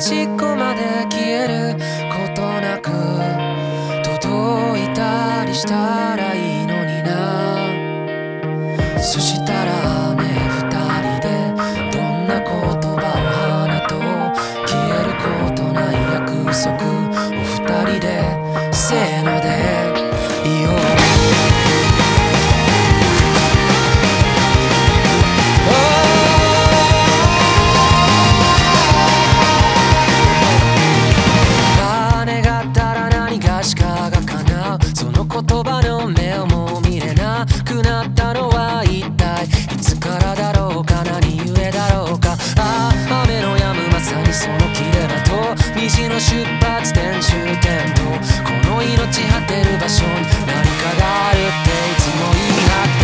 端っこまで消えることなく届いたりしたらいいのにな。そしたらね二人でどんな言葉を放とう、消えることない約束を二人でせーので言おう。金があったら何がしかが叶う、その言葉の目をもう見れなくなったのは一体いつからだろうか、何故だろうか。ああ雨の止むまさにその切れ間と虹の出発点終点とこの命果てる場所に何かがあるっていつも言い張って